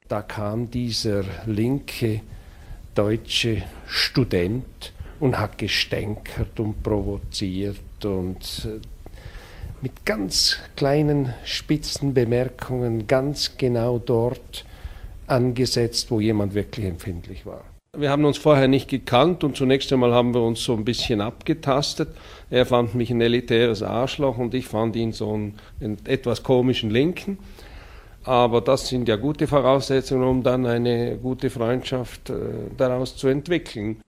Da kam dieser linke deutsche Student und hat gestänkert und provoziert und mit ganz kleinen spitzen Bemerkungen ganz genau dort angesetzt, wo jemand wirklich empfindlich war. Wir haben uns vorher nicht gekannt und zunächst einmal haben wir uns so ein bisschen abgetastet. Er fand mich ein elitäres Arschloch und ich fand ihn so einen etwas komischen Linken. Aber das sind ja gute Voraussetzungen, um dann eine gute Freundschaft daraus zu entwickeln.